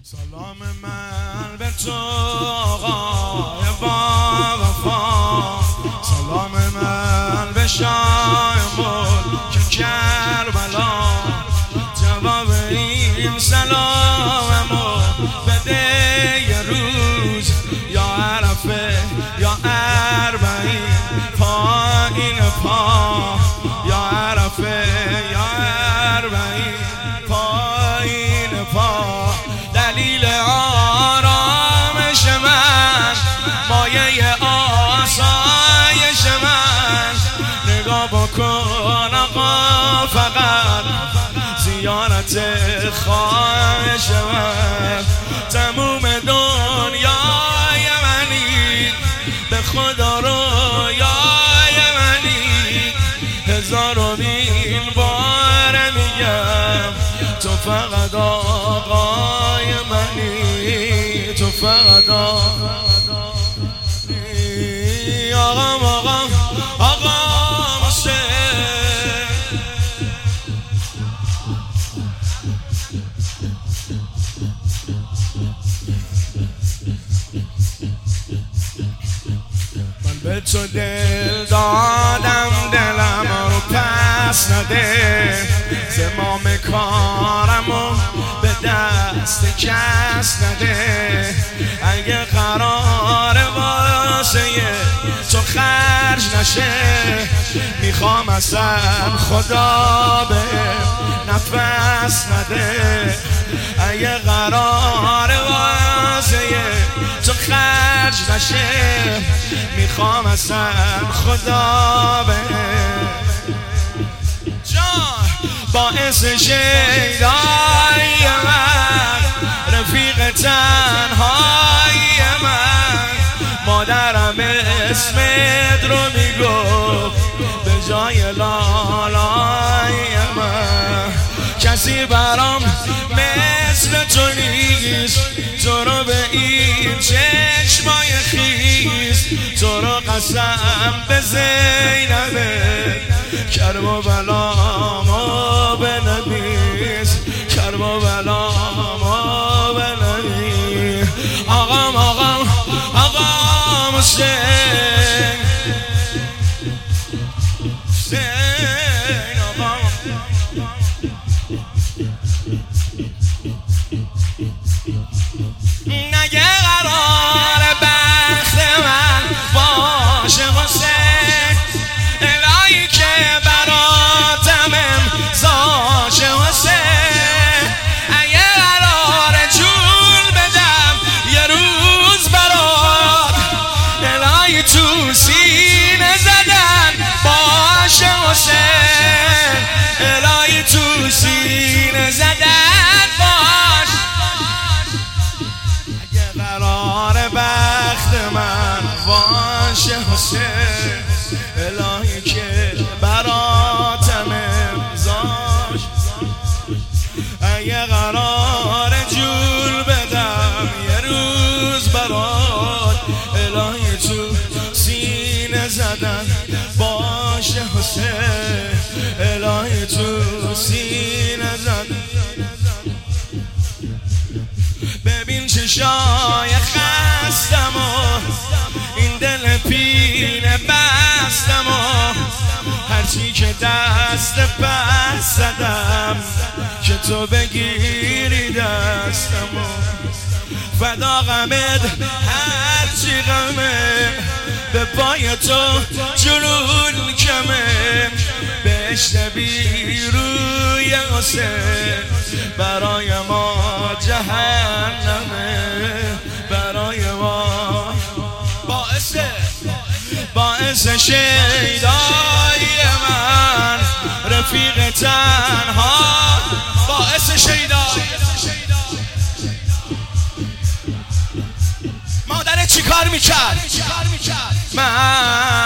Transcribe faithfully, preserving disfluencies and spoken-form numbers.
سلام من به تو آقای با وفا، سلام من به شاه ملک کربلا، جواب این سلاممو بده یه روز، یا عرفه یا اربعین پایین پا، یا عرفه یا اربعین پایین پا. دلیل آرامش من، مایه آسایش من، نگاه بکن آقا فقط زیارت خواهش من. تموم دنیای منی، به خدا رویای منی، هزار و مین بار میگم تو فقط آقای منی، تو فقط آقام آقام آقام حسین. من به تو دل دادم، دلم رو پس نده، زمام کارمو به دست کس نده. اگه قرار واسه تو خرج نشه، میخوام اصلا خدا به نفس نده. اگه قرار واسه تو خرج نشه، میخوام اصلا خدا به باعث شیدای من، رفیق تنهای من. مادرم اسمت رو میگفت به جای لالای من. کسی برام مثل تو نیست، تو رو به این چشمای خیز، تو رو قسم به زینبه، کرب و بلامو بنویس، کرب و بلامو بنویس. آقام آقام آقام حسین، حسین آقام. نگه قرار بخت من باشه حسین، الهی که براتم امضاشه حسین. اگه قرار جون بدم یه روز برات، الهی تو سینه زدن باشه حسین، الهی تو سینه زدن باش. اگه قرار بخت من باشه حسین، الهی که براتم امضاش. اگه قرار جول بدم یه روز برات، الهی تو سینه زدن باشه حسین، الهی تو سینه زدن. ببین چشای خستم و این دل پینه بستم و هرچی که دست پس زدم که تو بگیری دستم و فدا غمت هرچی غمه، به پای تو جنون کمه. بهشت بی روی حسین، برای ما جهنمه، برای ما باعث باعث شیدای من، رفیق تنها باعث شیدای. مادرت چی کار میکرد؟ من